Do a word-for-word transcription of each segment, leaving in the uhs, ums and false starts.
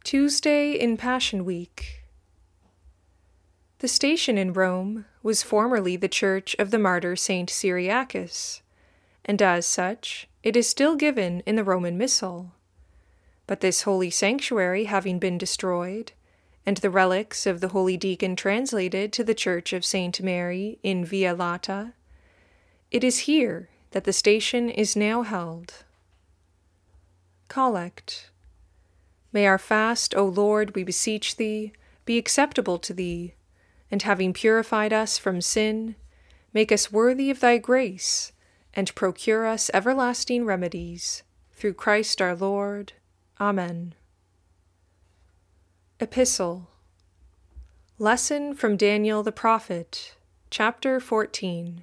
Tuesday in Passion Week. The station in Rome was formerly the church of the martyr Saint Cyriacus, and as such it is still given in the Roman Missal. But this holy sanctuary having been destroyed, and the relics of the holy deacon translated to the church of Saint Mary in Via Lata, it is here that the station is now held. Collect. May our fast, O Lord, we beseech Thee, be acceptable to Thee, and having purified us from sin, make us worthy of Thy grace, and procure us everlasting remedies. Through Christ our Lord. Amen. Epistle. Lesson from Daniel the Prophet, chapter fourteen.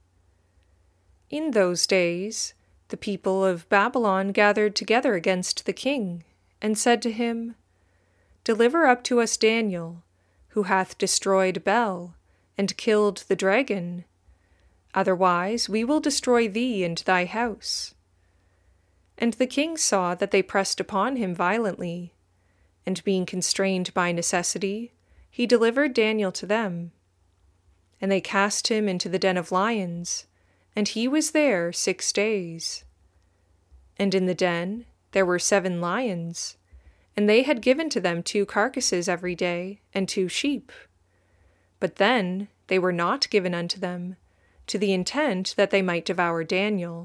In those days, the people of Babylon gathered together against the king, and said to him, Deliver up to us Daniel, who hath destroyed Bel, and killed the dragon. Otherwise we will destroy thee and thy house. And the king saw that they pressed upon him violently, and being constrained by necessity, he delivered Daniel to them. And they cast him into the den of lions, and he was there six days. And in the den there were seven lions, and they had given to them two carcasses every day, and two sheep. But then they were not given unto them, to the intent that they might devour Daniel.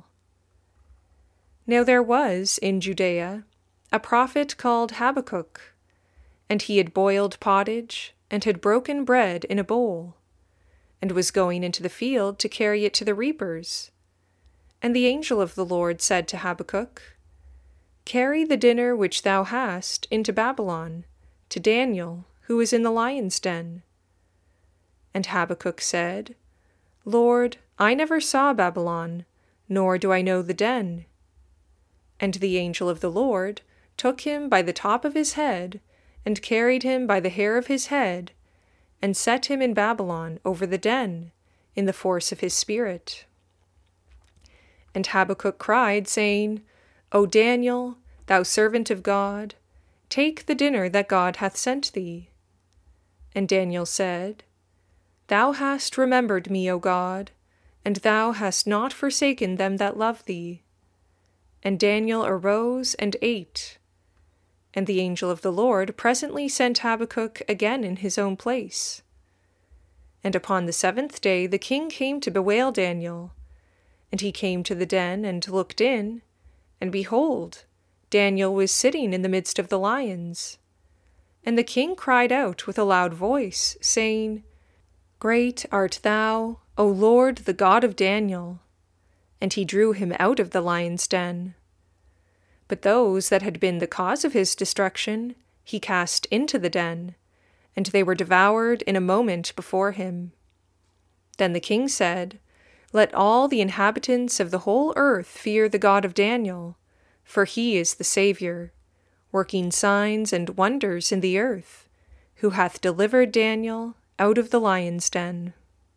Now there was in Judea a prophet called Habakkuk, and he had boiled pottage, and had broken bread in a bowl, and was going into the field to carry it to the reapers. And the angel of the Lord said to Habakkuk, Carry the dinner which thou hast into Babylon, to Daniel, who is in the lion's den. And Habakkuk said, Lord, I never saw Babylon, nor do I know the den. And the angel of the Lord took him by the top of his head, and carried him by the hair of his head, and set him in Babylon over the den, in the force of his spirit. And Habakkuk cried, saying, O Daniel, thou servant of God, take the dinner that God hath sent thee. And Daniel said, Thou hast remembered me, O God, and thou hast not forsaken them that love thee. And Daniel arose and ate. And the angel of the Lord presently sent Habakkuk again in his own place. And upon the seventh day the king came to bewail Daniel. And he came to the den and looked in, and behold, Daniel was sitting in the midst of the lions. And the king cried out with a loud voice, saying, Great art thou, O Lord, the God of Daniel. And he drew him out of the lion's den. But those that had been the cause of his destruction he cast into the den, and they were devoured in a moment before him. Then the king said, Let all the inhabitants of the whole earth fear the God of Daniel, for he is the Saviour, working signs and wonders in the earth, who hath delivered Daniel out of the lion's den.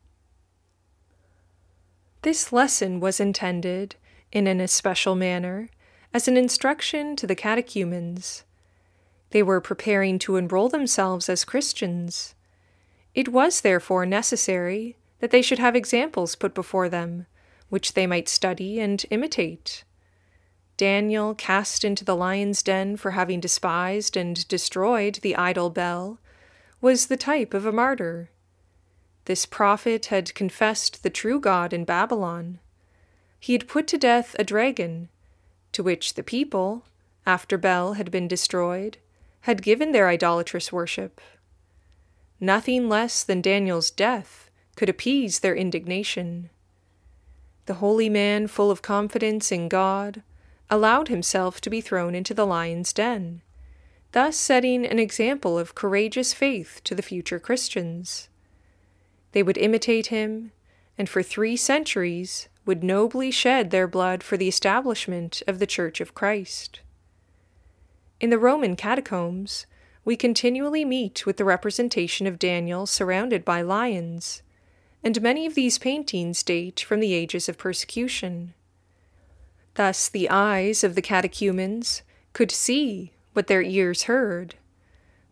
This lesson was intended, in an especial manner, as an instruction to the catechumens. They were preparing to enroll themselves as Christians. It was therefore necessary that they should have examples put before them, which they might study and imitate. Daniel, cast into the lion's den for having despised and destroyed the idol Bel, was the type of a martyr. This prophet had confessed the true God in Babylon. He had put to death a dragon, to which the people, after Bel had been destroyed, had given their idolatrous worship. Nothing less than Daniel's death could appease their indignation. The holy man, full of confidence in God, allowed himself to be thrown into the lion's den, thus setting an example of courageous faith to the future Christians. They would imitate him, and for three centuries would nobly shed their blood for the establishment of the Church of Christ. In the Roman catacombs, we continually meet with the representation of Daniel surrounded by lions, and many of these paintings date from the ages of persecution. Thus the eyes of the catechumens could see what their ears heard,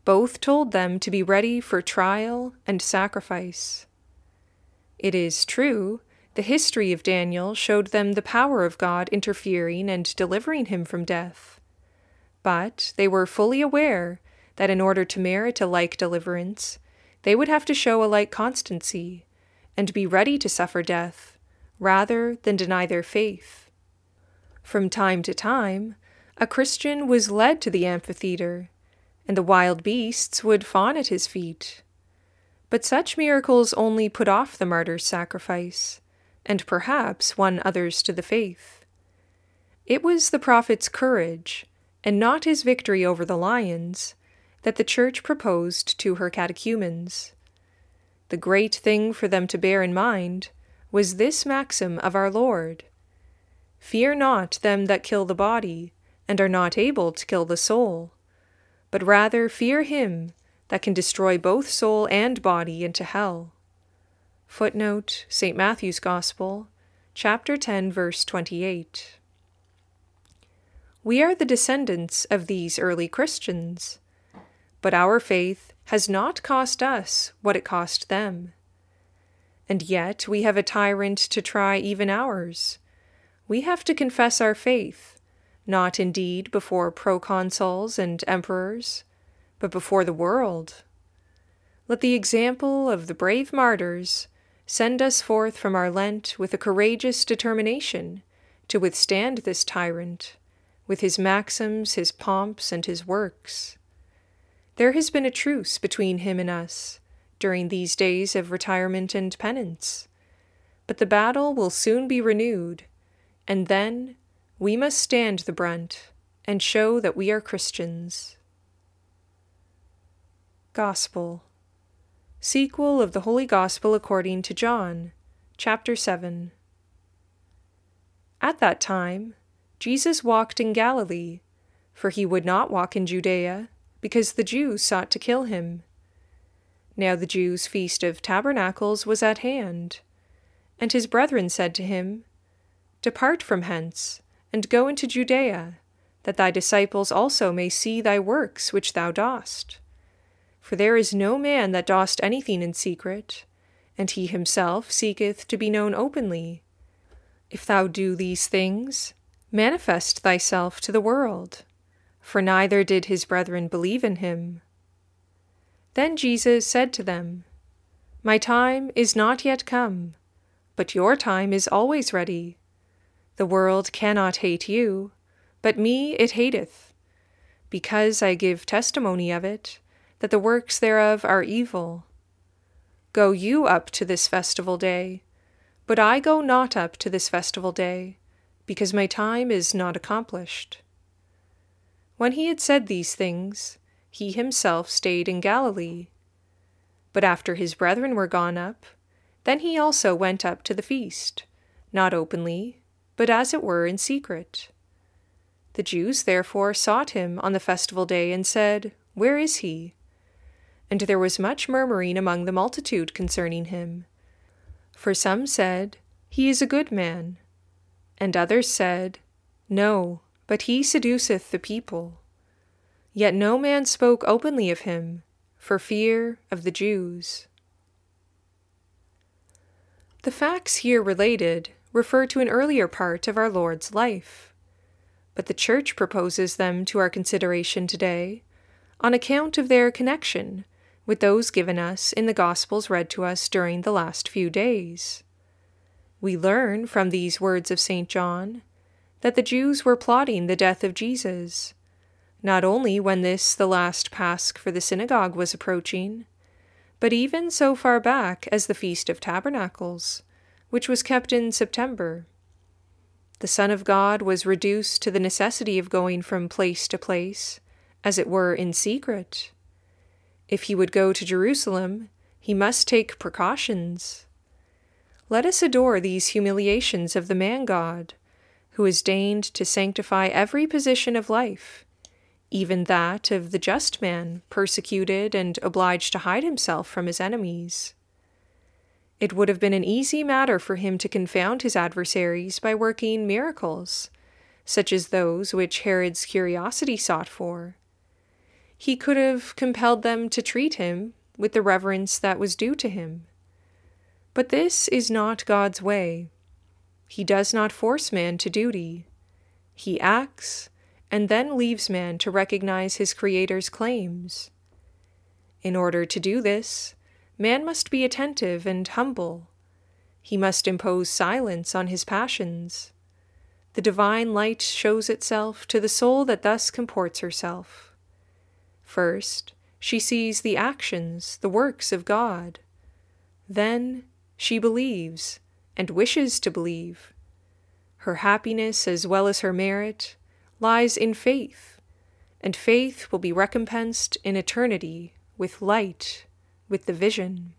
Both told them to be ready for trial and sacrifice. It is true, the history of Daniel showed them the power of God interfering and delivering him from death. But they were fully aware that in order to merit a like deliverance, they would have to show a like constancy and be ready to suffer death rather than deny their faith. From time to time, a Christian was led to the amphitheater, and the wild beasts would fawn at his feet. But such miracles only put off the martyr's sacrifice, and perhaps won others to the faith. It was the prophet's courage, and not his victory over the lions, that the Church proposed to her catechumens. The great thing for them to bear in mind was this maxim of our Lord: "Fear not them that kill the body, and are not able to kill the soul, but rather fear him that can destroy both soul and body into hell." Footnote, Saint Matthew's Gospel, chapter ten, verse twenty-eight. We are the descendants of these early Christians, but our faith has not cost us what it cost them. And yet we have a tyrant to try even ours. We have to confess our faith, not indeed before proconsuls and emperors, but before the world. Let the example of the brave martyrs send us forth from our Lent with a courageous determination to withstand this tyrant, with his maxims, his pomps, and his works. There has been a truce between him and us during these days of retirement and penance, but the battle will soon be renewed, and then we must stand the brunt and show that we are Christians. Gospel. Sequel of the Holy Gospel according to John, chapter seven. At that time, Jesus walked in Galilee, for he would not walk in Judea, because the Jews sought to kill him. Now the Jews' feast of tabernacles was at hand, and his brethren said to him, "Depart from hence, and go into Judea, that thy disciples also may see thy works which thou dost. For there is no man that dost anything in secret, and he himself seeketh to be known openly. If thou do these things, manifest thyself to the world." For neither did his brethren believe in him. Then Jesus said to them, "My time is not yet come, but your time is always ready. The world cannot hate you, but me it hateth, because I give testimony of it, that the works thereof are evil. Go you up to this festival day, but I go not up to this festival day, because my time is not accomplished." When he had said these things, he himself stayed in Galilee. But after his brethren were gone up, then he also went up to the feast, not openly, but as it were in secret. The Jews therefore sought him on the festival day and said, "Where is he?" And there was much murmuring among the multitude concerning him. For some said, "He is a good man," and others said, "No, but he seduceth the people." Yet no man spoke openly of him, for fear of the Jews. The facts here related refer to an earlier part of our Lord's life, but the Church proposes them to our consideration today on account of their connection with those given us in the Gospels read to us during the last few days. We learn from these words of Saint John that the Jews were plotting the death of Jesus, not only when this, the last Pasch for the synagogue, was approaching, but even so far back as the Feast of Tabernacles, which was kept in September. The Son of God was reduced to the necessity of going from place to place, as it were in secret. If he would go to Jerusalem, he must take precautions. Let us adore these humiliations of the man-God, who has deigned to sanctify every position of life, even that of the just man, persecuted and obliged to hide himself from his enemies. It would have been an easy matter for him to confound his adversaries by working miracles, such as those which Herod's curiosity sought for. he could have compelled them to treat him with the reverence that was due to him. But this is not God's way. He does not force man to duty. He acts, and then leaves man to recognize his Creator's claims. In order to do this, man must be attentive and humble. He must impose silence on his passions. The divine light shows itself to the soul that thus comports herself. First, she sees the actions, the works of God. Then she believes, and wishes to believe. Her happiness, as well as her merit, lies in faith, and faith will be recompensed in eternity with light, with the vision.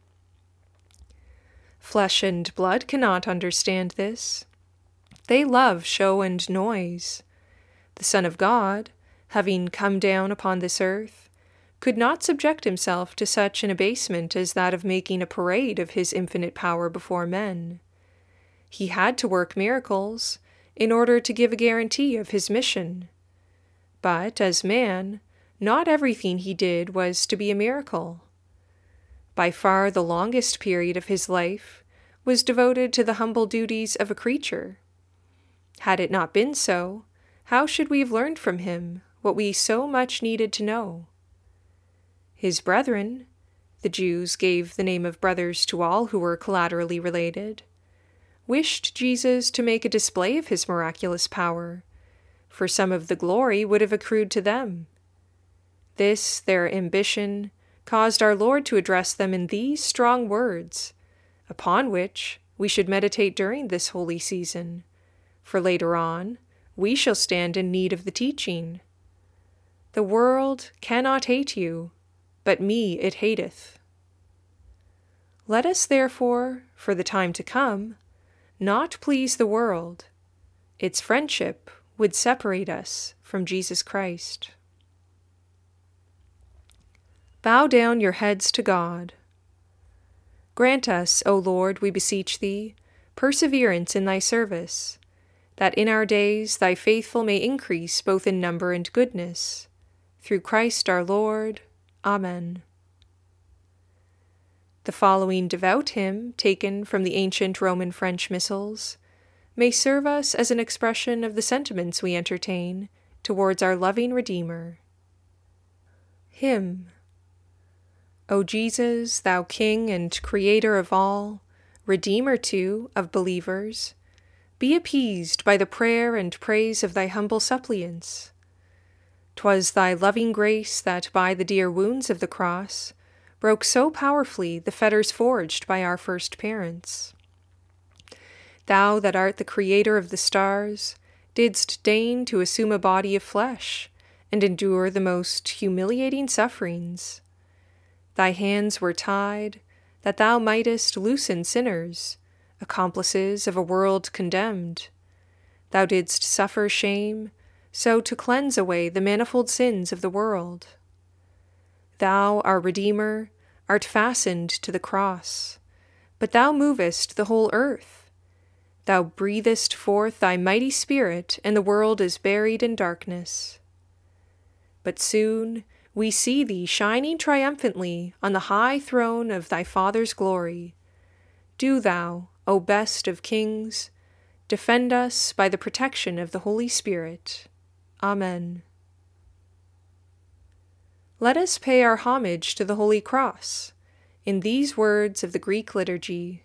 Flesh and blood cannot understand this. They love show and noise. The Son of God, having come down upon this earth, could not subject himself to such an abasement as that of making a parade of his infinite power before men. He had to work miracles in order to give a guarantee of his mission. But as man, not everything he did was to be a miracle. By far the longest period of his life was devoted to the humble duties of a creature. Had it not been so, how should we have learned from him what we so much needed to know? His brethren, the Jews gave the name of brothers to all who were collaterally related, wished Jesus to make a display of his miraculous power, for some of the glory would have accrued to them. This, their ambition, caused our Lord to address them in these strong words, upon which we should meditate during this holy season, for later on we shall stand in need of the teaching. The world cannot hate you, but me it hateth. Let us therefore, for the time to come, not please the world. Its friendship would separate us from Jesus Christ. Bow down your heads to God. Grant us, O Lord, we beseech thee, perseverance in thy service, that in our days thy faithful may increase both in number and goodness. Through Christ our Lord. Amen. The following devout hymn, taken from the ancient Roman French missals, may serve us as an expression of the sentiments we entertain towards our loving Redeemer. Hymn. O Jesus, thou King and Creator of all, Redeemer too of believers, be appeased by the prayer and praise of thy humble suppliants. 'Twas thy loving grace that by the dear wounds of the cross broke so powerfully the fetters forged by our first parents. Thou that art the Creator of the stars, didst deign to assume a body of flesh and endure the most humiliating sufferings. Thy hands were tied, that thou mightest loosen sinners, accomplices of a world condemned. Thou didst suffer shame, so to cleanse away the manifold sins of the world. Thou, our Redeemer, art fastened to the cross, but thou movest the whole earth. Thou breathest forth thy mighty spirit, and the world is buried in darkness. But soon we see thee shining triumphantly on the high throne of thy Father's glory. Do thou, O best of kings, defend us by the protection of the Holy Spirit. Amen. Let us pay our homage to the Holy Cross in these words of the Greek liturgy.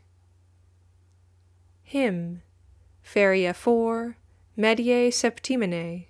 Hymn, Feria four, Medie Septimine.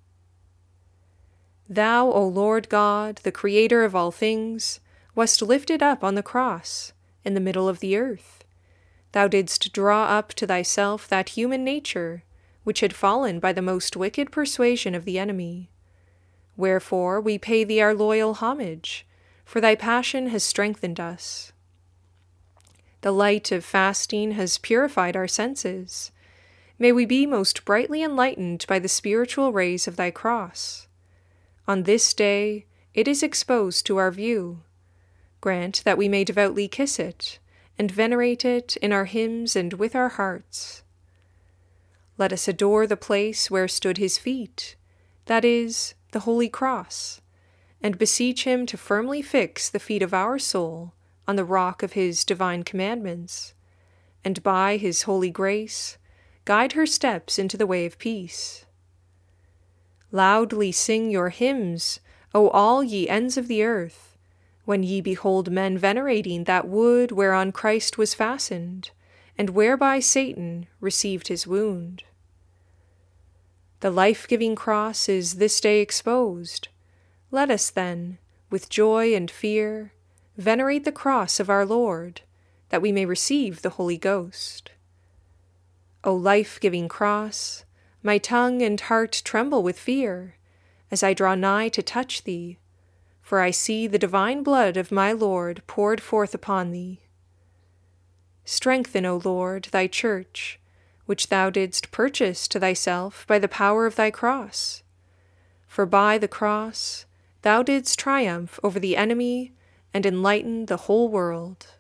Thou, O Lord God, the Creator of all things, wast lifted up on the cross, in the middle of the earth. Thou didst draw up to thyself that human nature, which had fallen by the most wicked persuasion of the enemy. Wherefore we pay thee our loyal homage, for thy passion has strengthened us. The light of fasting has purified our senses. May we be most brightly enlightened by the spiritual rays of thy cross. On this day it is exposed to our view. Grant that we may devoutly kiss it, and venerate it in our hymns and with our hearts. Let us adore the place where stood his feet, that is, the Holy Cross, and beseech him to firmly fix the feet of our soul on the rock of his divine commandments, and by his holy grace guide her steps into the way of peace. Loudly sing your hymns, O all ye ends of the earth, when ye behold men venerating that wood whereon Christ was fastened, and whereby Satan received his wound. The life-giving cross is this day exposed. Let us then, with joy and fear, venerate the cross of our Lord, that we may receive the Holy Ghost. O life-giving cross, my tongue and heart tremble with fear, as I draw nigh to touch thee, for I see the divine blood of my Lord poured forth upon thee. Strengthen, O Lord, thy church, which thou didst purchase to thyself by the power of thy cross. For by the cross thou didst triumph over the enemy and enlighten the whole world.